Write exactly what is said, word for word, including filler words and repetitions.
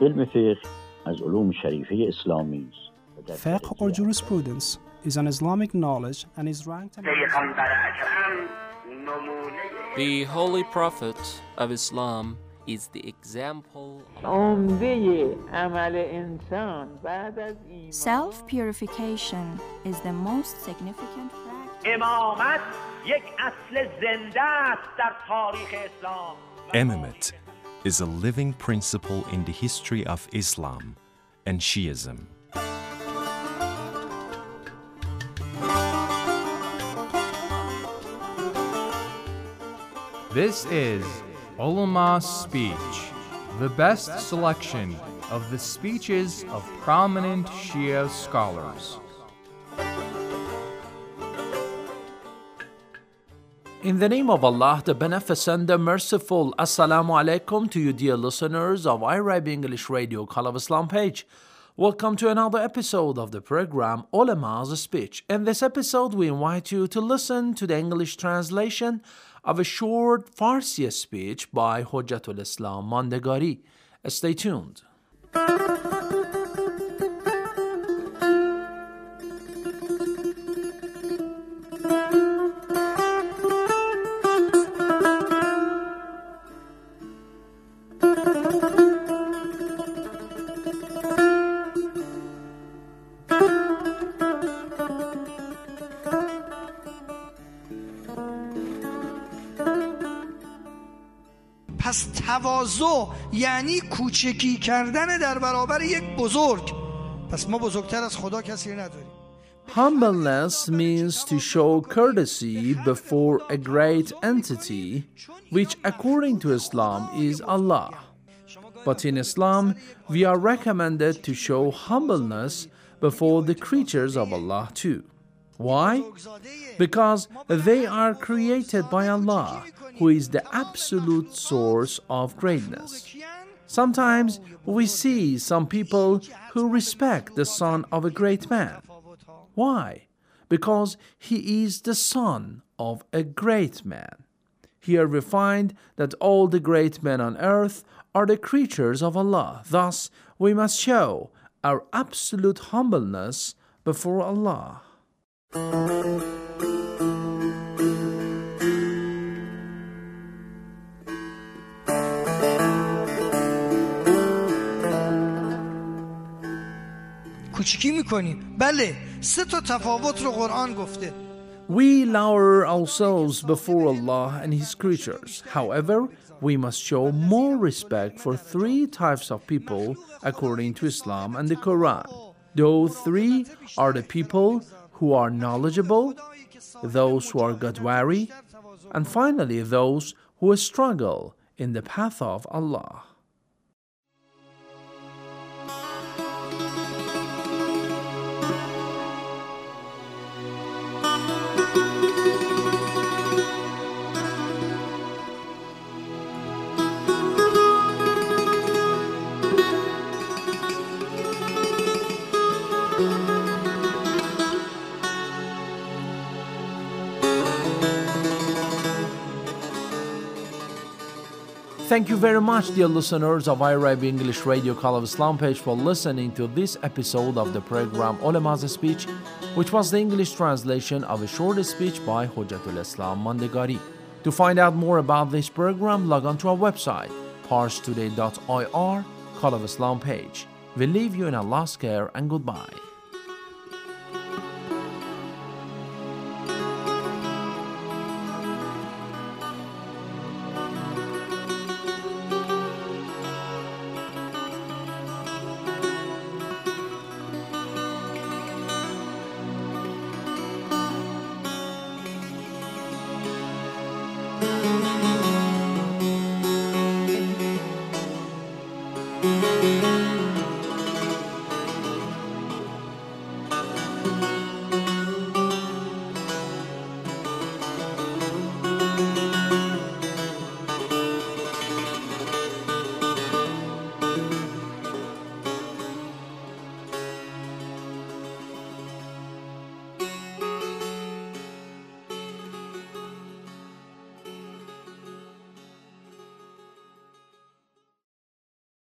علم فقه از علوم شریفه اسلامی است. Fiqh or jurisprudence is an Islamic knowledge and is ranked among The Holy Prophet of Islam is the example Self-purification is the most significant practice. Imamate is a living principle in the history of Islam and Shiism. This is Ulama's Speech, the best selection of the speeches of prominent Shia scholars. In the name of Allah, the Beneficent, the Merciful, Assalamu alaikum to you dear listeners of Arabic English Radio Call of Islam page. Welcome to another episode of the program Ulama's Speech. In this episode, we invite you to listen to the English translation of a short Farsi speech by Hujjatul Islam Mandegari. Stay tuned. پس تواضع یعنی کوچکی کردن در برابر یک بزرگ. پس ما بزرگتر از خدا کسی نداریم. Humbleness means to show courtesy before a great entity, which according to Islam is Allah. But in Islam, we are recommended to show humbleness before the creatures of Allah too. Why? Because they are created by Allah, who is the absolute source of greatness. Sometimes we see some people who respect the son of a great man. Why? Because he is the son of a great man. Here we find that all the great men on earth are the creatures of Allah. Thus, we must show our absolute humbleness before Allah. کوچیکی میکنیم. بله، سه تا تفاوت رو قرآن گفته. We lower ourselves before Allah and His creatures. However, we must show more respect for three types of people according to Islam and the Quran. Those three are the people who are knowledgeable, those who are God-wary, and finally those who struggle in the path of Allah. Thank you very much, dear listeners of Arabic English Radio Call of Islam page, for listening to this episode of the program Ulama's Speech, which was the English translation of a short speech by Hujjatul Islam Mandegari. To find out more about this program, log on to our website, parstoday dot I R, Call of Islam page. We leave you in Allah's care and goodbye.